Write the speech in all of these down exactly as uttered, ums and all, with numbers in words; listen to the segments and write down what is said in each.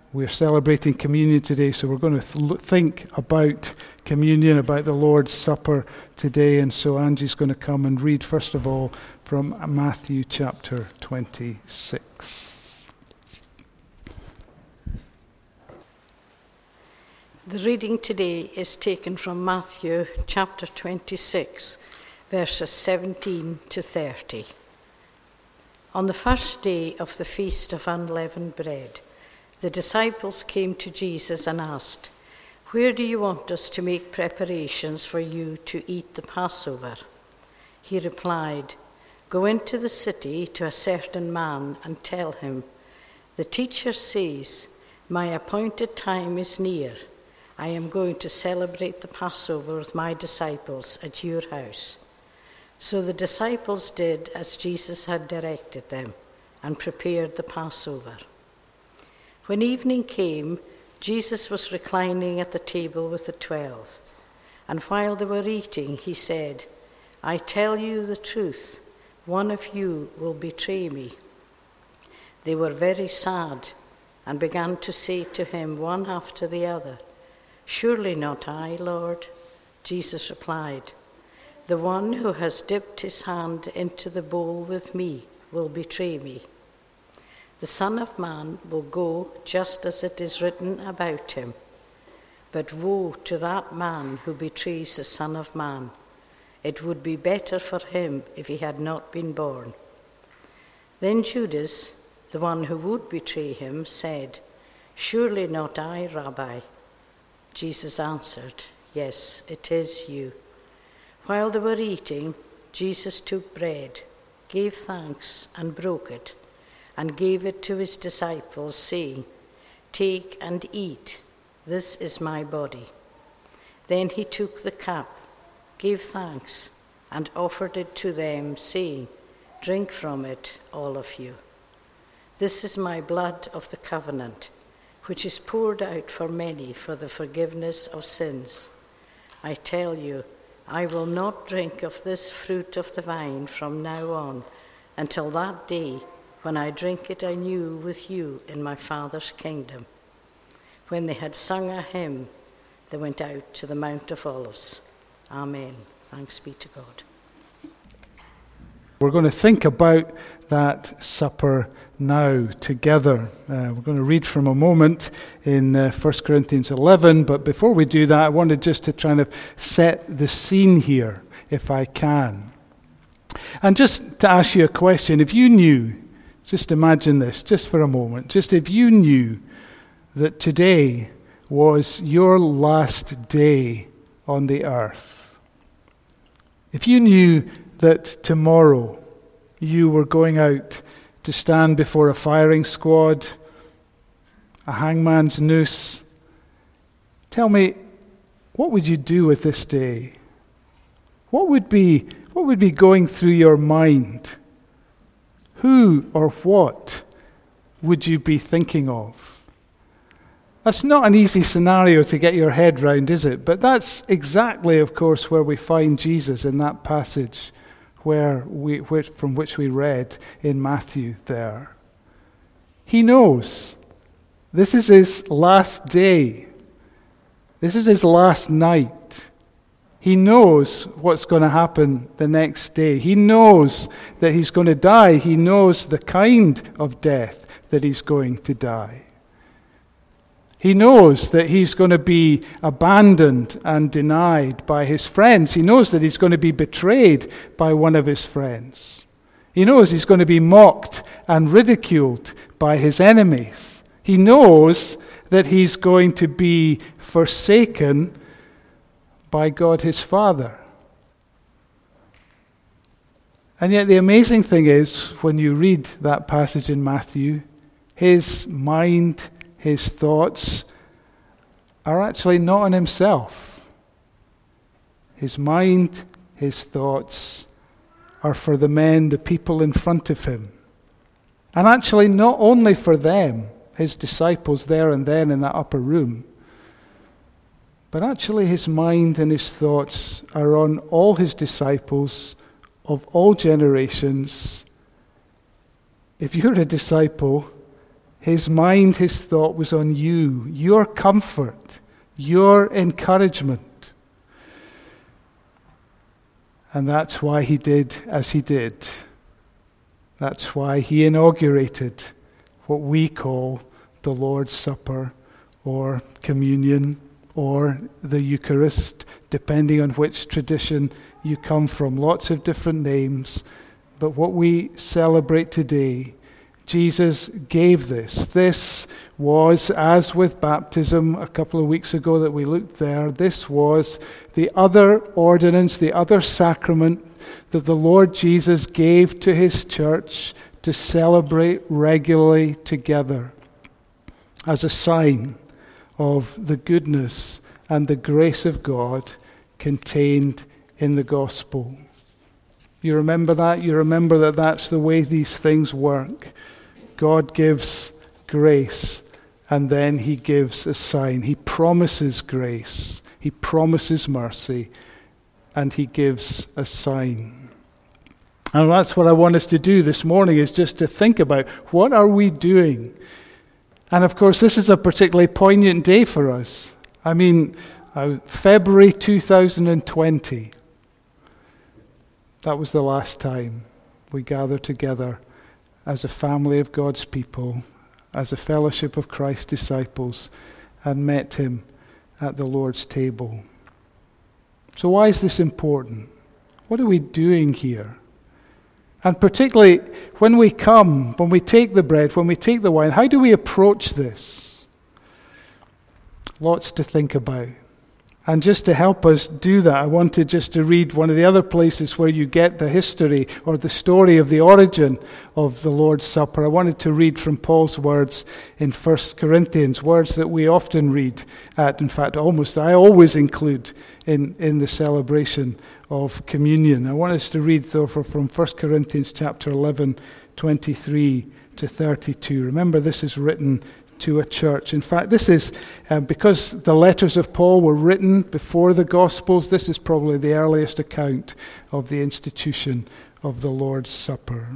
We're celebrating communion today, so we're going to th- think about communion, about the Lord's Supper today. And so Angie's going to come and read, first of all, from Matthew chapter twenty-six. The reading today is taken from Matthew chapter twenty-six, verses seventeen to thirty. On the first day of the Feast of Unleavened Bread, the disciples came to Jesus and asked, "Where do you want us to make preparations for you to eat the Passover?" He replied, "Go into the city to a certain man and tell him, 'The teacher says, my appointed time is near. I am going to celebrate the Passover with my disciples at your house.'" So the disciples did as Jesus had directed them and prepared the Passover. When evening came, Jesus was reclining at the table with the twelve. And while they were eating, he said, "I tell you the truth, one of you will betray me." They were very sad and began to say to him one after the other, "Surely not I, Lord." Jesus replied, "The one who has dipped his hand into the bowl with me will betray me. The Son of Man will go just as it is written about him. But woe to that man who betrays the Son of Man. It would be better for him if he had not been born." Then Judas, the one who would betray him, said, "Surely not I, Rabbi." Jesus answered, "Yes, it is you." While they were eating, Jesus took bread, gave thanks, and broke it, and gave it to his disciples, saying, "Take and eat, this is my body." Then he took the cup, gave thanks, and offered it to them, saying, "Drink from it, all of you. This is my blood of the covenant, which is poured out for many for the forgiveness of sins. I tell you, I will not drink of this fruit of the vine from now on until that day when I drink it anew with you in my Father's kingdom." When they had sung a hymn, they went out to the Mount of Olives. Amen. Thanks be to God. We're going to think about that supper now together. Uh, we're going to read from a moment in uh, First Corinthians eleven, but before we do that, I wanted just to try and set the scene here, if I can. And just to ask you a question, if you knew, just imagine this, just for a moment, just if you knew that today was your last day on the earth, if you knew that tomorrow you were going out to stand before a firing squad, a hangman's noose, tell me, what would you do with this day? What would be, what would be going through your mind? Who or what would you be thinking of? That's not an easy scenario to get your head round, is it? But that's exactly, of course, where we find Jesus in that passage where we, which, from which we read in Matthew there. He knows this is his last day. This is his last night. He knows what's going to happen the next day. He knows that he's going to die. He knows the kind of death that he's going to die. He knows that he's going to be abandoned and denied by his friends. He knows that he's going to be betrayed by one of his friends. He knows he's going to be mocked and ridiculed by his enemies. He knows that he's going to be forsaken by God his Father. And yet the amazing thing is, when you read that passage in Matthew, his mind, his thoughts are actually not on himself. His mind, his thoughts are for the men, the people in front of him. And actually not only for them, his disciples there and then in that upper room, but actually his mind and his thoughts are on all his disciples of all generations. If you're a disciple, His mind, his thought was on you, your comfort, your encouragement. And that's why he did as he did. That's why he inaugurated what we call the Lord's Supper or communion or the Eucharist, depending on which tradition you come from. Lots of different names. But what we celebrate today, Jesus gave this. This was, as with baptism a couple of weeks ago that we looked there, this was the other ordinance, the other sacrament that the Lord Jesus gave to his church to celebrate regularly together as a sign of the goodness and the grace of God contained in the gospel. You remember that? You remember that that's the way these things work. God gives grace, and then he gives a sign. He promises grace, he promises mercy, and he gives a sign. And that's what I want us to do this morning, is just to think about, what are we doing? And of course, this is a particularly poignant day for us. I mean, uh, February two thousand twenty. That was the last time we gathered together as a family of God's people, as a fellowship of Christ's disciples, and met him at the Lord's table. So why is this important? What are we doing here? And particularly when we come, when we take the bread, when we take the wine, how do we approach this? Lots to think about. And just to help us do that, I wanted just to read one of the other places where you get the history or the story of the origin of the Lord's Supper. I wanted to read from Paul's words in First Corinthians, words that we often read at, in fact, almost I always include in, in the celebration of communion. I want us to read, though, from First Corinthians chapter eleven, twenty-three to thirty-two. Remember, this is written to a church. In fact, this is, uh, because the letters of Paul were written before the Gospels, this is probably the earliest account of the institution of the Lord's Supper.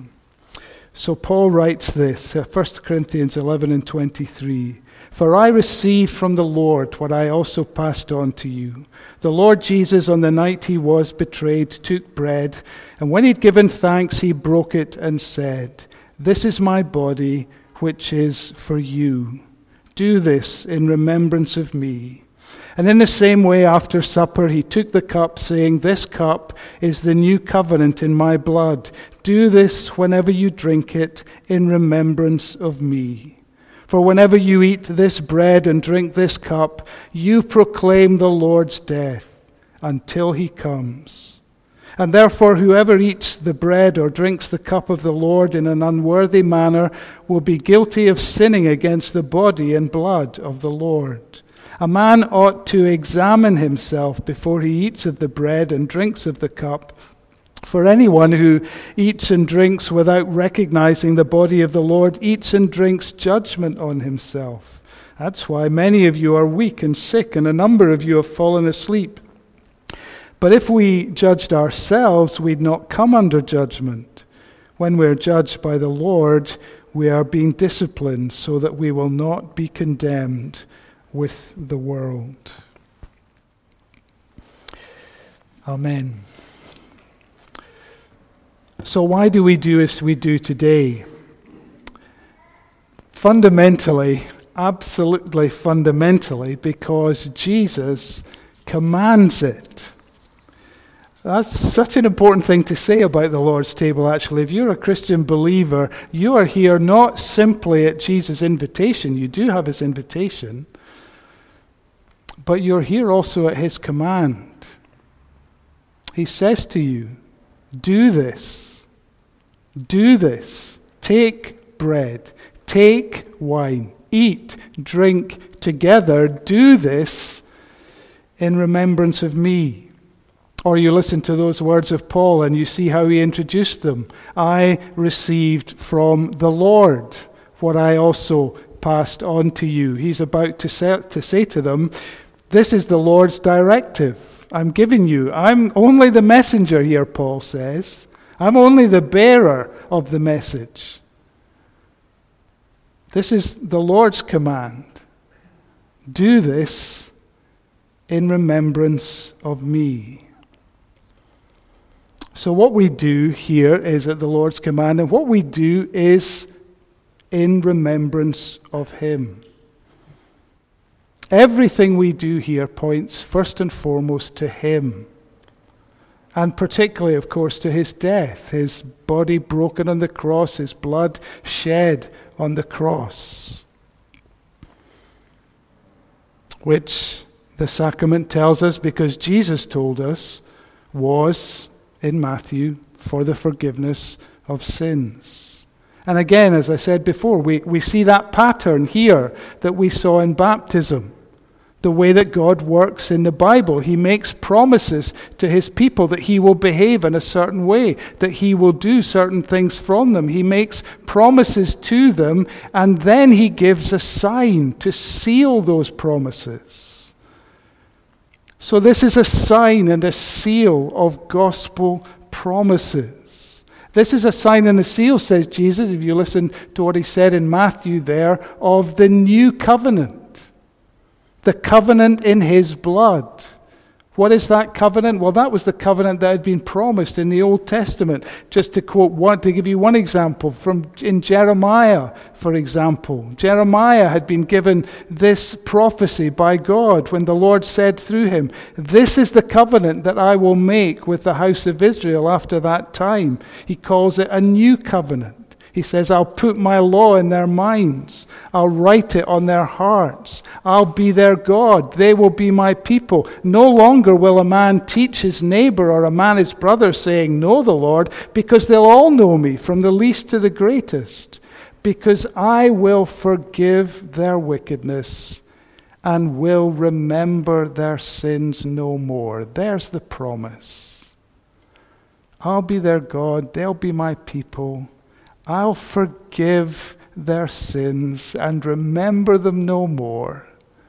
So Paul writes this, uh, First Corinthians eleven and twenty-three. For I received from the Lord what I also passed on to you. The Lord Jesus, on the night he was betrayed, took bread, and when he'd given thanks, he broke it and said, "This is my body, which is for you. Do this in remembrance of me." And in the same way, after supper, he took the cup, saying, "This cup is the new covenant in my blood. Do this whenever you drink it in remembrance of me. For whenever you eat this bread and drink this cup, you proclaim the Lord's death until he comes. And therefore, whoever eats the bread or drinks the cup of the Lord in an unworthy manner will be guilty of sinning against the body and blood of the Lord. A man ought to examine himself before he eats of the bread and drinks of the cup. For anyone who eats and drinks without recognizing the body of the Lord eats and drinks judgment on himself. That's why many of you are weak and sick, and a number of you have fallen asleep. But if we judged ourselves, we'd not come under judgment. When we're judged by the Lord, we are being disciplined so that we will not be condemned with the world." Amen. So why do we do as we do today? Fundamentally, absolutely fundamentally, because Jesus commands it. That's such an important thing to say about the Lord's table, actually. If you're a Christian believer, you are here not simply at Jesus' invitation. You do have his invitation. But you're here also at his command. He says to you, do this. Do this. Take bread. Take wine. Eat, drink together. Do this in remembrance of me. Or you listen to those words of Paul and you see how he introduced them. I received from the Lord what I also passed on to you. He's about to say, to say to them, this is the Lord's directive I'm giving you. I'm only the messenger here, Paul says. I'm only the bearer of the message. This is the Lord's command. Do this in remembrance of me. So what we do here is at the Lord's command, and what we do is in remembrance of him. Everything we do here points first and foremost to him. And particularly, of course, to his death, his body broken on the cross, his blood shed on the cross. Which the sacrament tells us, because Jesus told us, was, in Matthew, for the forgiveness of sins. And again, as I said before, we, we see that pattern here that we saw in baptism. The way that God works in the Bible. He makes promises to his people that he will behave in a certain way, that he will do certain things from them. He makes promises to them, and then he gives a sign to seal those promises. So this is a sign and a seal of gospel promises. This is a sign and a seal, says Jesus, if you listen to what he said in Matthew there, of the new covenant. The covenant in his blood. What is that covenant? Well, that was the covenant that had been promised in the Old Testament. Just to quote one, to give you one example, from in Jeremiah, for example. Jeremiah had been given this prophecy by God when the Lord said through him, "This is the covenant that I will make with the house of Israel after that time." He calls it a new covenant. He says, "I'll put my law in their minds. I'll write it on their hearts. I'll be their God. They will be my people. No longer will a man teach his neighbor or a man his brother, saying, 'Know the Lord,' because they'll all know me, from the least to the greatest. Because I will forgive their wickedness and will remember their sins no more." There's the promise. I'll be their God. They'll be my people. I'll forgive their sins and remember them no more.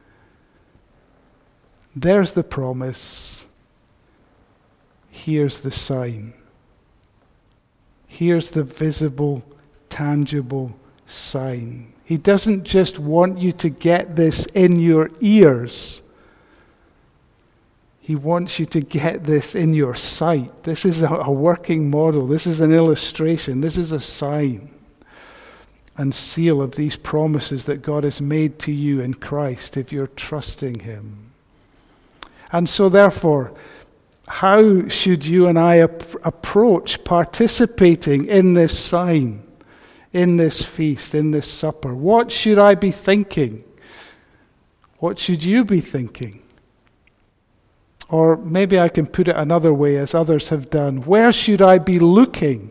There's the promise. Here's the sign. Here's the visible, tangible sign. He doesn't just want you to get this in your ears. He wants you to get this in your sight. This is a, a working model. This is an illustration. This is a sign and seal of these promises that God has made to you in Christ if you're trusting him. And so therefore, how should you and I ap- approach participating in this sign, in this feast, in this supper? What should I be thinking? What should you be thinking? Or maybe I can put it another way, as others have done. Where should I be looking?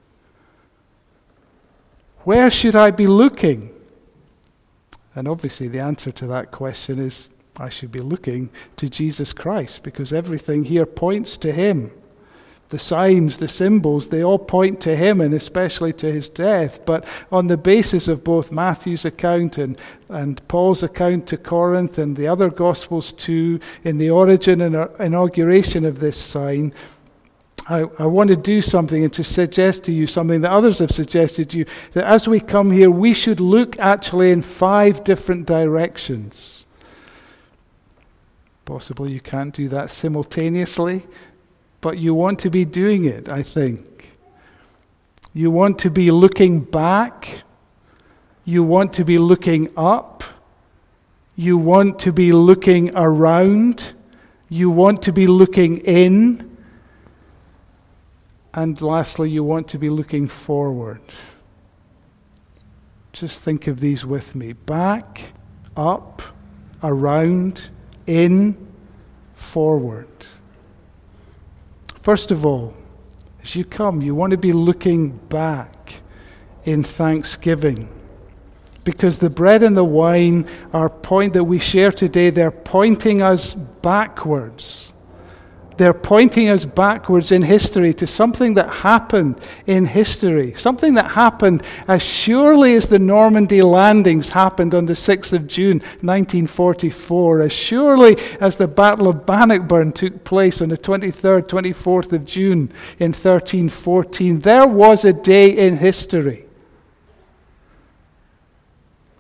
Where should I be looking? And obviously the answer to that question is, I should be looking to Jesus Christ, because everything here points to him. The signs, the symbols, they all point to him, and especially to his death. But on the basis of both Matthew's account and, and Paul's account to Corinth and the other Gospels too, in the origin and inauguration of this sign, I, I want to do something and to suggest to you something that others have suggested to you, that as we come here, we should look actually in five different directions. Possibly you can't do that simultaneously, but you want to be doing it, I think. You want to be looking back. You want to be looking up. You want to be looking around. You want to be looking in. And lastly, you want to be looking forward. Just think of these with me. Back, up, around, in, forward. First of all, as you come, you want to be looking back in thanksgiving. Because the bread and the wine are point that we share today, they're pointing us backwards. They're pointing us backwards in history to something that happened in history. Something that happened as surely as the Normandy landings happened on the sixth of June, nineteen forty-four. As surely as the Battle of Bannockburn took place on the twenty-third, twenty-fourth of June in thirteen fourteen. There was a day in history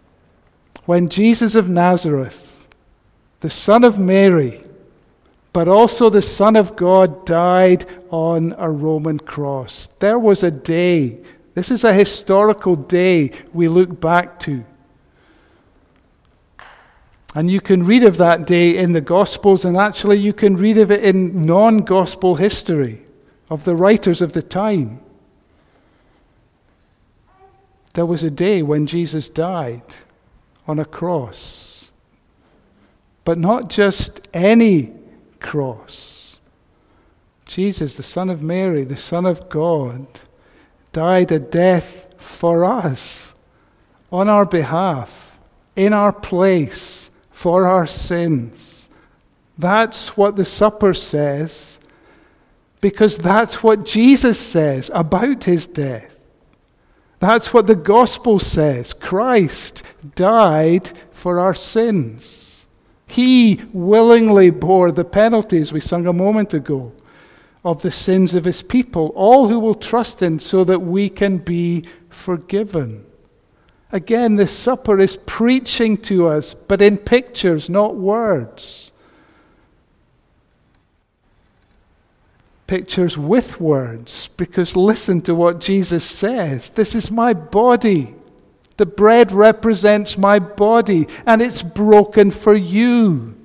when Jesus of Nazareth, the Son of Mary, but also the Son of God, died on a Roman cross. There was a day, this is a historical day we look back to. And you can read of that day in the Gospels, and actually you can read of it in non-Gospel history of the writers of the time. There was a day when Jesus died on a cross. But not just any cross. Jesus, the Son of Mary, the Son of God, died a death for us, on our behalf, in our place, for our sins. That's what the supper says, because that's what Jesus says about his death. That's what the gospel says. Christ died for our sins. He willingly bore the penalties, we sung a moment ago, of the sins of his people, all who will trust in, so that we can be forgiven. Again, the supper is preaching to us, but in pictures, not words. Pictures with words, because listen to what Jesus says. This is my body. The bread represents my body, and it's broken for you,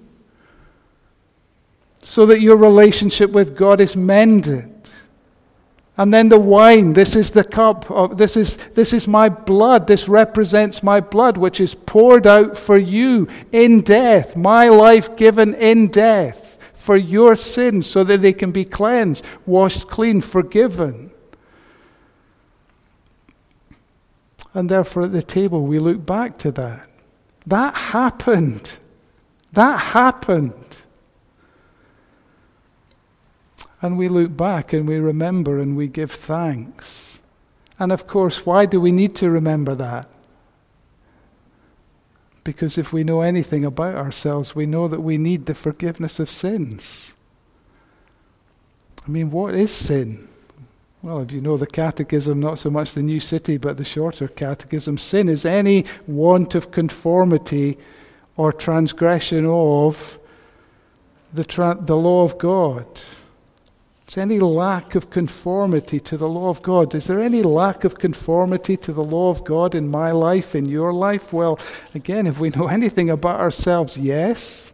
so that your relationship with God is mended. And then the wine, this is the cup, of, this is this is my blood, this represents my blood, which is poured out for you in death, my life given in death for your sins, so that they can be cleansed, washed clean, forgiven. And therefore at the table we look back to that. That happened. That happened. And we look back and we remember and we give thanks. And of course, why do we need to remember that? Because if we know anything about ourselves, we know that we need the forgiveness of sins. I mean, what is sin? Well, if you know the catechism, not so much the New City, but the shorter catechism, sin is any want of conformity or transgression of the, tra- the law of God. It's any lack of conformity to the law of God. Is there any lack of conformity to the law of God in my life, in your life? Well, again, if we know anything about ourselves, yes.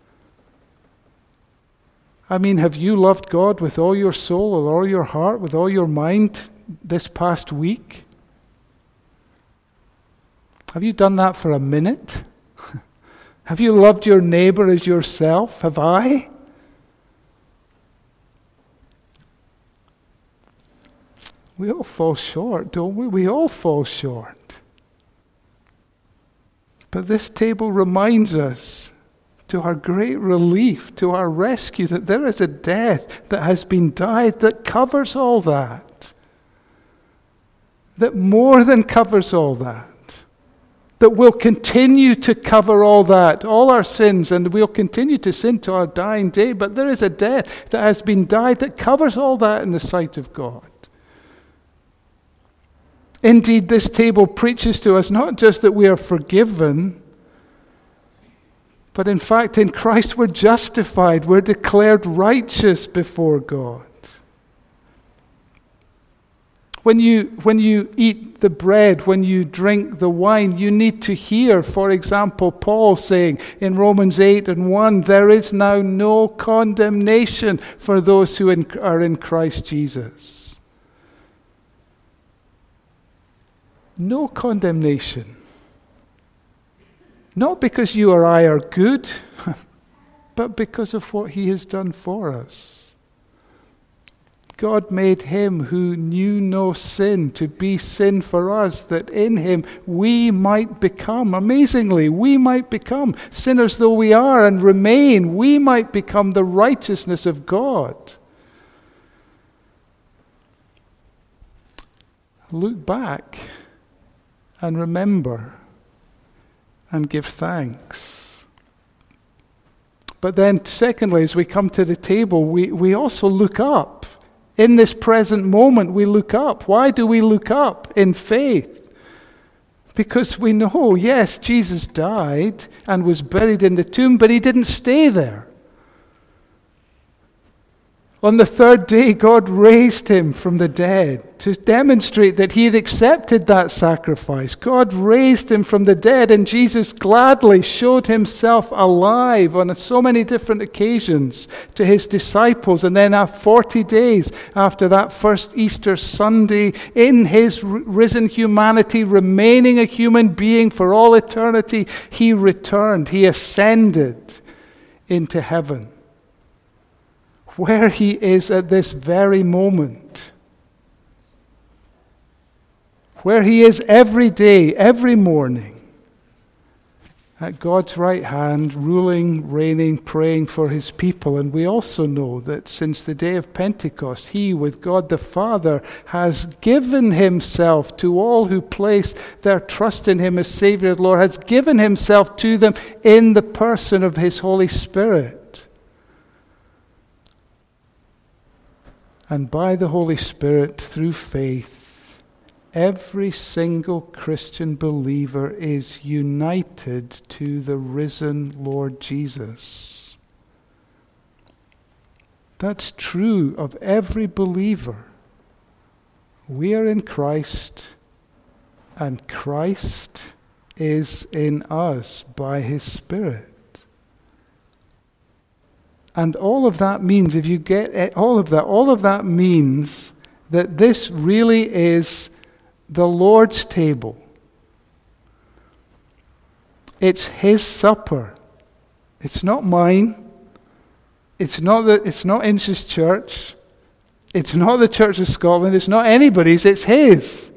I mean, have you loved God with all your soul, with all your heart, with all your mind this past week? Have you done that for a minute? Have you loved your neighbor as yourself? Have I? We all fall short, don't we? We all fall short. But this table reminds us, to our great relief, to our rescue, that there is a death that has been died that covers all that. That more than covers all that. That will continue to cover all that, all our sins, and we'll continue to sin to our dying day. But there is a death that has been died that covers all that in the sight of God. Indeed, this table preaches to us not just that we are forgiven, but in fact in Christ we're justified, we're declared righteous before God. When you, when you eat the bread, when you drink the wine, you need to hear, for example, Paul saying in Romans eight and one, there is now no condemnation for those who in, are in Christ Jesus. No condemnation. Not because you or I are good, but because of what he has done for us. God made him who knew no sin to be sin for us, that in him we might become, amazingly, we might become, sinners though we are and remain, we might become the righteousness of God. Look back and remember and give thanks. But then secondly, as we come to the table, we, we also look up. In this present moment, we look up. Why do we look up in faith? Because we know, yes, Jesus died and was buried in the tomb, but he didn't stay there. On the third day, God raised him from the dead to demonstrate that he had accepted that sacrifice. God raised him from the dead, and Jesus gladly showed himself alive on so many different occasions to his disciples. And then after forty days after that first Easter Sunday, in his risen humanity, remaining a human being for all eternity, he returned. He ascended into heaven, where he is at this very moment, where he is every day, every morning, at God's right hand, ruling, reigning, praying for his people. And we also know that since the day of Pentecost, he, with God the Father, has given himself to all who place their trust in him as Savior and Lord, has given himself to them in the person of his Holy Spirit. And by the Holy Spirit, through faith, every single Christian believer is united to the risen Lord Jesus. That's true of every believer. We are in Christ, and Christ is in us by his Spirit. And all of that means, if you get it, all of that, all of that means that this really is the Lord's table. It's his supper. It's not mine. It's not the, it's not Inch's church. It's not the Church of Scotland. It's not anybody's. It's his.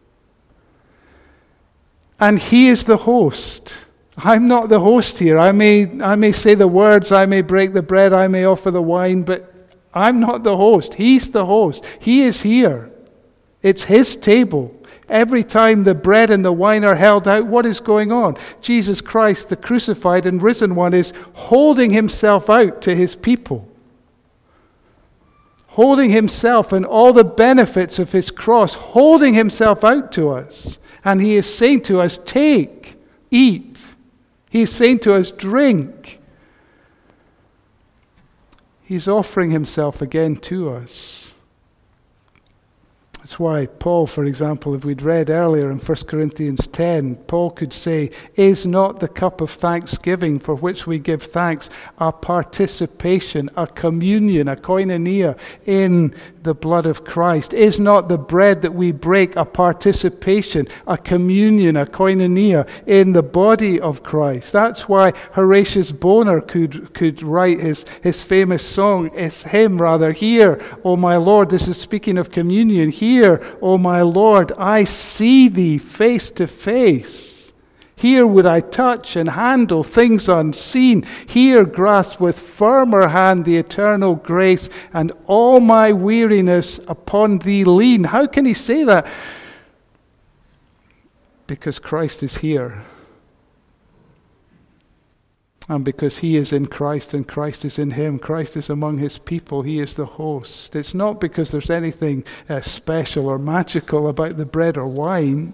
And he is the host. I'm not the host here. I may I may say the words, I may break the bread, I may offer the wine, but I'm not the host. He's the host. He is here. It's his table. Every time the bread and the wine are held out, what is going on? Jesus Christ, the crucified and risen one, is holding himself out to his people. Holding himself and all the benefits of his cross, holding himself out to us. And he is saying to us, take, eat. He's saying to us, drink. He's offering himself again to us. That's why Paul, for example, if we'd read earlier in First Corinthians ten, Paul could say, is not the cup of thanksgiving for which we give thanks a participation, a communion, a koinonia in the blood of Christ? Is not the bread that we break a participation, a communion, a koinonia in the body of Christ? That's why Horatius Bonar could, could write his, his famous song, his hymn rather, Here, O my Lord, this is speaking of communion, Here, O my Lord, I see thee face to face. Here would I touch and handle things unseen. Here grasp with firmer hand the eternal grace, and all my weariness upon thee lean. How can he say that? Because Christ is here. And because he is in Christ and Christ is in him, Christ is among his people, he is the host. It's not because there's anything uh, special or magical about the bread or wine.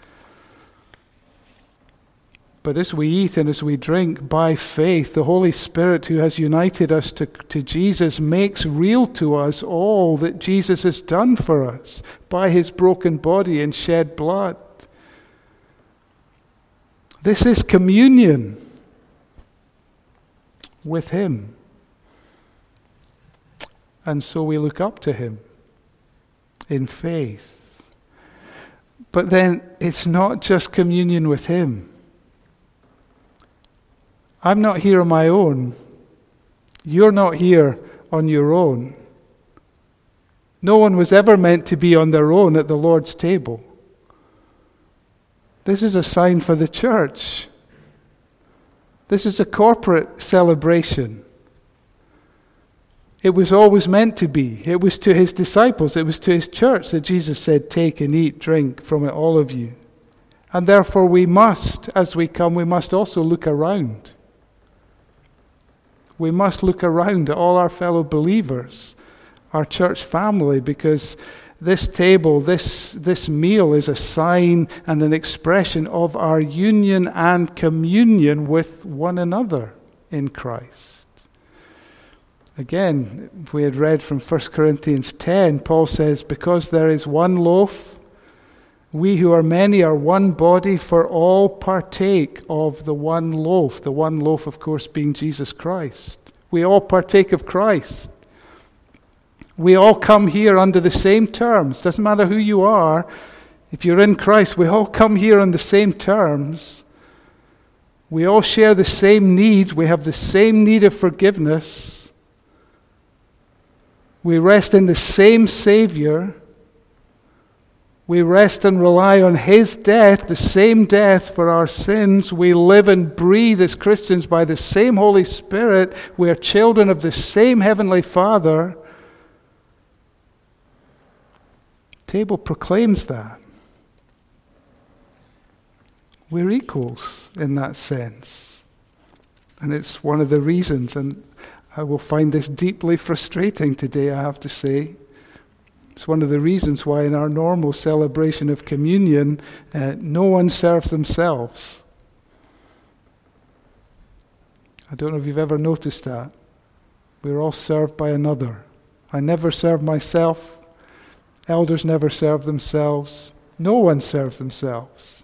But as we eat and as we drink by faith, the Holy Spirit who has united us to, to Jesus makes real to us all that Jesus has done for us by his broken body and shed blood. This is communion with him. And so we look up to him in faith. But then it's not just communion with him. I'm not here on my own. You're not here on your own. No one was ever meant to be on their own at the Lord's table. This is a sign for the church. This is a corporate celebration. It was always meant to be. It was to his disciples, it was to his church that Jesus said, take and eat, drink from it, all of you. And therefore we must, as we come, we must also look around. We must look around at all our fellow believers, our church family, because this table, this, this meal is a sign and an expression of our union and communion with one another in Christ. Again, if we had read from First Corinthians ten, Paul says, because there is one loaf, we who are many are one body, for all partake of the one loaf. The one loaf, of course, being Jesus Christ. We all partake of Christ. We all come here under the same terms. Doesn't matter who you are. If you're in Christ, we all come here on the same terms. We all share the same need. We have the same need of forgiveness. We rest in the same Savior. We rest and rely on His death, the same death for our sins. We live and breathe as Christians by the same Holy Spirit. We are children of the same Heavenly Father. The table proclaims that. We're equals in that sense. And it's one of the reasons, and I will find this deeply frustrating today, I have to say. It's one of the reasons why in our normal celebration of communion, uh, no one serves themselves. I don't know if you've ever noticed that. We're all served by another. I never serve myself. Elders never serve themselves. No one serves themselves.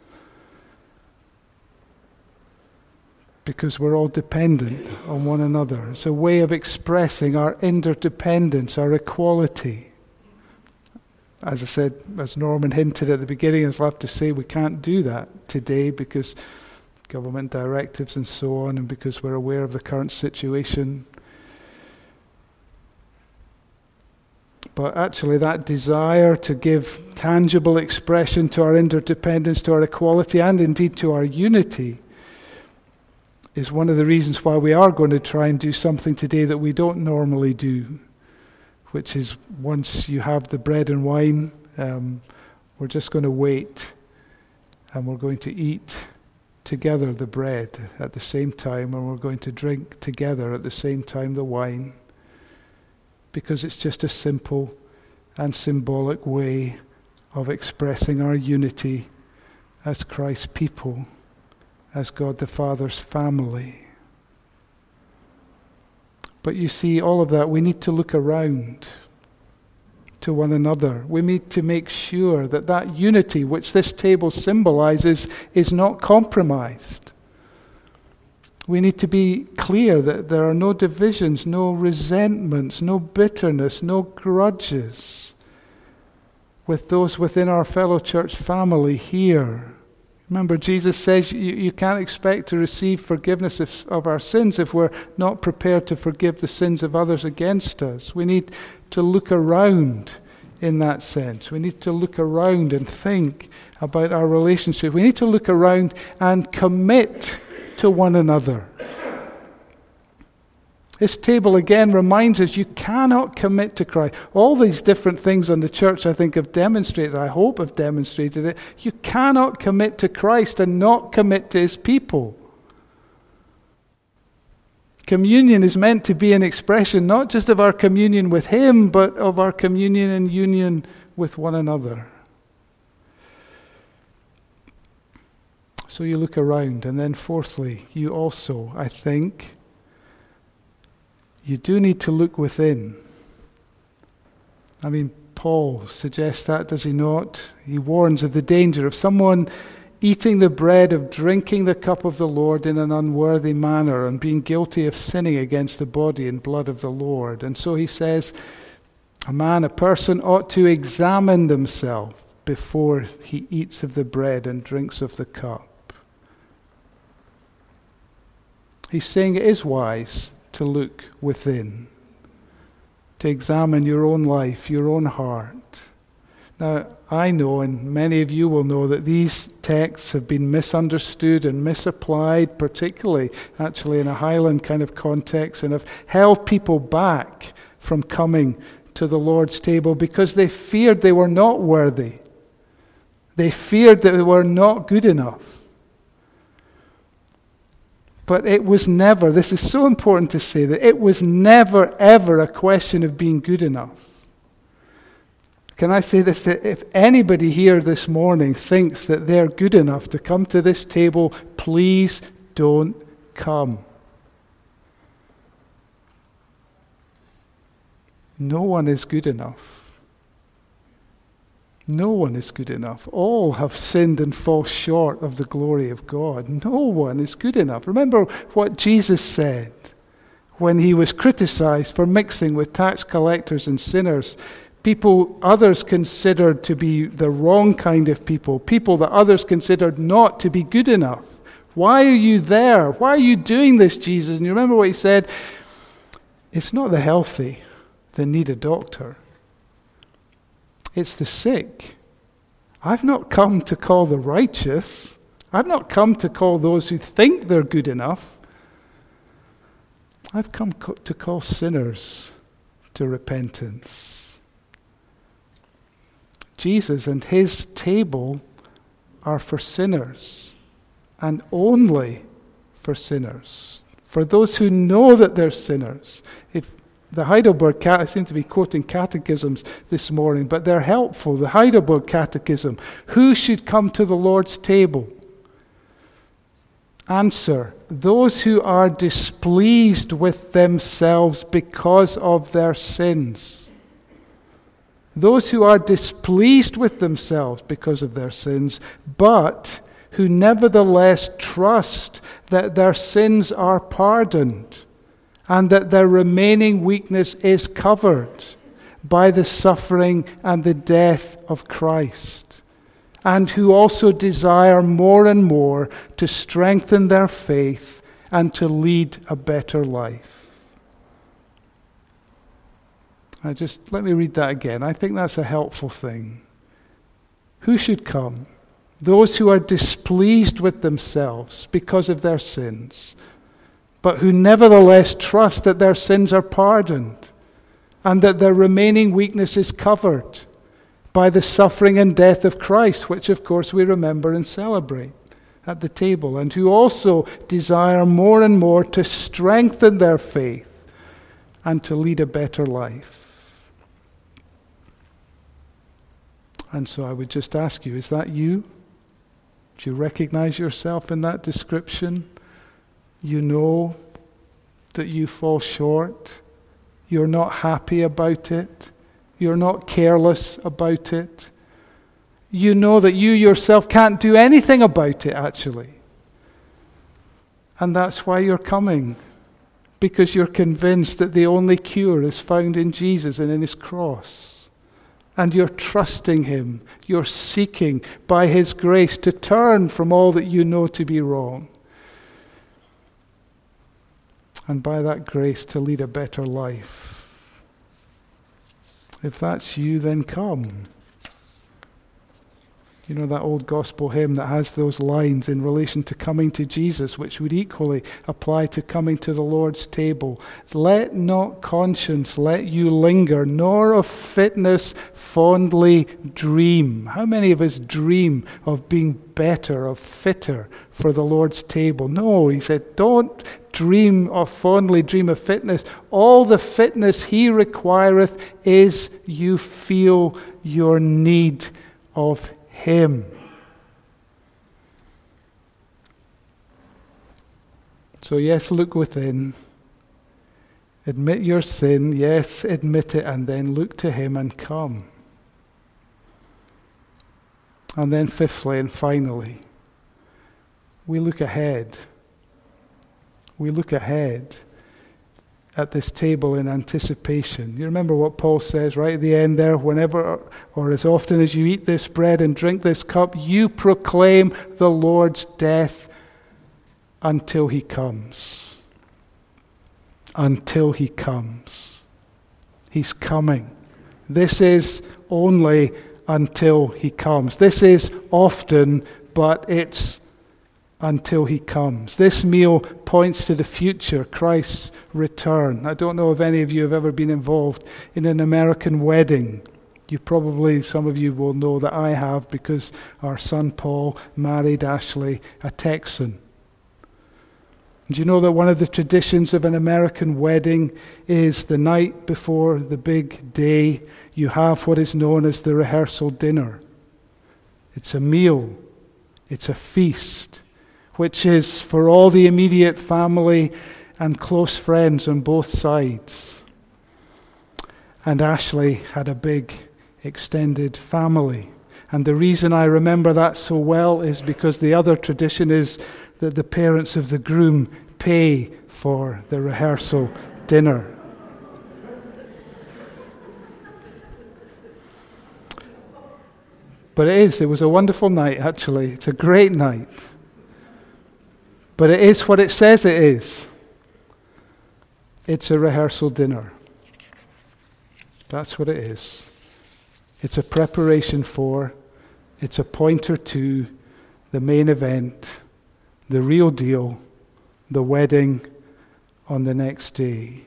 Because we're all dependent on one another. It's a way of expressing our interdependence, our equality. As I said, as Norman hinted at the beginning, I'd love to say we can't do that today because government directives and so on, and because we're aware of the current situation. But actually that desire to give tangible expression to our interdependence, to our equality, and indeed to our unity is one of the reasons why we are going to try and do something today that we don't normally do. Which is, once you have the bread and wine, um, we're just going to wait and we're going to eat together the bread at the same time, and we're going to drink together at the same time the wine, because it's just a simple and symbolic way of expressing our unity as Christ's people, as God the Father's family. But you see, all of that, we need to look around to one another. We need to make sure that that unity which this table symbolizes is not compromised. We need to be clear that there are no divisions, no resentments, no bitterness, no grudges with those within our fellow church family here. Remember, Jesus says you, you can't expect to receive forgiveness of, of our sins if we're not prepared to forgive the sins of others against us. We need to look around in that sense. We need to look around and think about our relationship. We need to look around and commit to one another. This table again reminds us you cannot commit to Christ. All these different things on the church, I think, have demonstrated, I hope have demonstrated it. You cannot commit to Christ and not commit to His people. Communion is meant to be an expression not just of our communion with Him, but of our communion and union with one another. So you look around, and then fourthly, you also, I think, you do need to look within. I mean, Paul suggests that, does he not? He warns of the danger of someone eating the bread, of drinking the cup of the Lord in an unworthy manner, and being guilty of sinning against the body and blood of the Lord. And so he says, a man, a person ought to examine themselves before he eats of the bread and drinks of the cup. He's saying it is wise to look within, to examine your own life, your own heart. Now, I know, and many of you will know, that these texts have been misunderstood and misapplied, particularly actually in a Highland kind of context, and have held people back from coming to the Lord's table because they feared they were not worthy. They feared that they were not good enough. But it was never, this is so important to say, that it was never, ever a question of being good enough. Can I say this? That if anybody here this morning thinks that they're good enough to come to this table, please don't come. No one is good enough. No one is good enough. All have sinned and fall short of the glory of God. No one is good enough. Remember what Jesus said when he was criticized for mixing with tax collectors and sinners. People others considered to be the wrong kind of people. People that others considered not to be good enough. Why are you there? Why are you doing this, Jesus? And you remember what he said? It's not the healthy that need a doctor. It's the sick. I've not come to call the righteous. I've not come to call those who think they're good enough. I've come co- to call sinners to repentance. Jesus and his table are for sinners, and only for sinners. For those who know that they're sinners. If the Heidelberg Cat, I seem to be quoting catechisms this morning, but they're helpful. The Heidelberg Catechism, who should come to the Lord's table? Answer, those who are displeased with themselves because of their sins. Those who are displeased with themselves because of their sins, but who nevertheless trust that their sins are pardoned and that their remaining weakness is covered by the suffering and the death of Christ, and who also desire more and more to strengthen their faith and to lead a better life. I just let me read that again. I think that's a helpful thing. Who should come? Those who are displeased with themselves because of their sins, but who nevertheless trust that their sins are pardoned and that their remaining weakness is covered by the suffering and death of Christ, which of course we remember and celebrate at the table, and who also desire more and more to strengthen their faith and to lead a better life. And so I would just ask you, is that you? Do you recognize yourself in that description? You know that you fall short. You're not happy about it. You're not careless about it. You know that you yourself can't do anything about it, actually. And that's why you're coming. Because you're convinced that the only cure is found in Jesus and in his cross. And you're trusting him. You're seeking by his grace to turn from all that you know to be wrong. And by that grace to lead a better life. If that's you, then come. You know that old gospel hymn that has those lines in relation to coming to Jesus, which would equally apply to coming to the Lord's table. Let not conscience let you linger, nor of fitness fondly dream. How many of us dream of being better, of fitter for the Lord's table? No, he said, don't dream or fondly dream of fitness. All the fitness he requireth is you feel your need of him. So yes, look within. Admit your sin. Yes, admit it, and then look to him and come. And then fifthly and finally, we look ahead. We look ahead at this table in anticipation. You remember what Paul says right at the end there, whenever or as often as you eat this bread and drink this cup, you proclaim the Lord's death until he comes. Until he comes. He's coming. This is only until he comes. This is often, but it's until he comes. This meal points to the future, Christ's return. I don't know if any of you have ever been involved in an American wedding. You probably, some of you will know that I have, because our son Paul married Ashley, a Texan. Do you know that one of the traditions of an American wedding is the night before the big day, you have what is known as the rehearsal dinner? It's a meal, it's a feast, which is for all the immediate family and close friends on both sides. And Ashley had a big extended family. And the reason I remember that so well is because the other tradition is that the parents of the groom pay for the rehearsal dinner. But it is, it was a wonderful night, actually. It's a great night. But it is what it says it is. It's a rehearsal dinner. That's what it is. It's a preparation for, it's a pointer to the main event, the real deal, the wedding on the next day.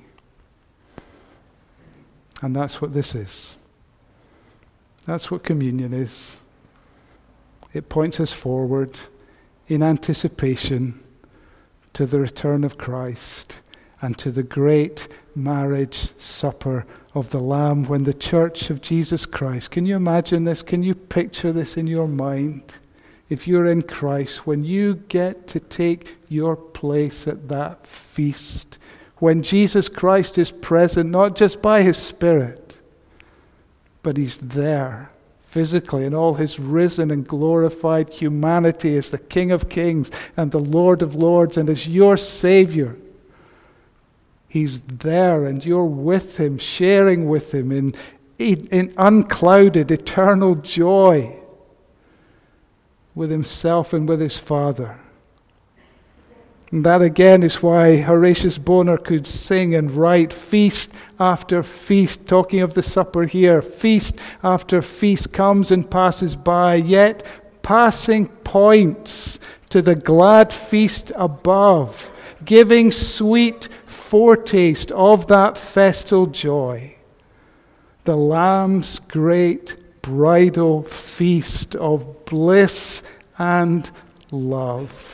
And that's what this is. That's what communion is. It points us forward in anticipation to the return of Christ and to the great marriage supper of the Lamb when the church of Jesus Christ, can you imagine this? Can you picture this in your mind? If you're in Christ, when you get to take your place at that feast, when Jesus Christ is present, not just by his Spirit, but he's there physically in all his risen and glorified humanity as the King of Kings and the Lord of Lords and as your Savior. He's there and you're with him, sharing with him in, in unclouded, eternal joy with himself and with his Father. And that again is why Horatius Bonar could sing and write feast after feast, talking of the supper here. Feast after feast comes and passes by, yet passing points to the glad feast above, giving sweet foretaste of that festal joy, the Lamb's great bridal feast of bliss and love.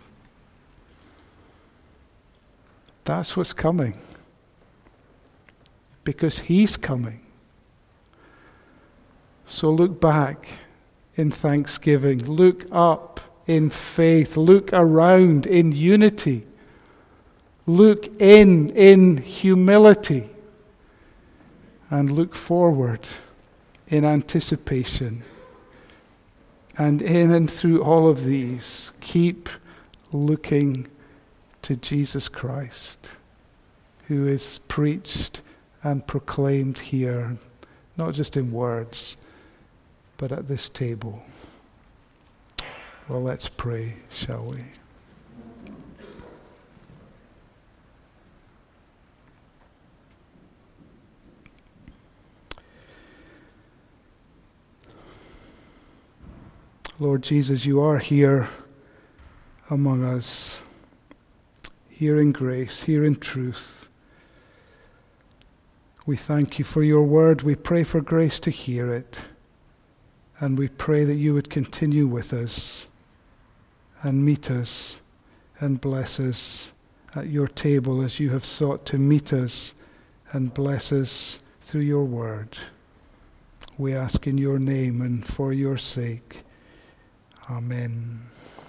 That's what's coming. Because he's coming. So look back in thanksgiving. Look up in faith. Look around in unity. Look in in humility. And look forward in anticipation. And in and through all of these, keep looking to Jesus Christ, who is preached and proclaimed here, not just in words, but at this table. Well, let's pray, shall we? Lord Jesus, you are here among us, here in grace, here in truth. We thank you for your word. We pray for grace to hear it. And we pray that you would continue with us and meet us and bless us at your table as you have sought to meet us and bless us through your word. We ask in your name and for your sake. Amen.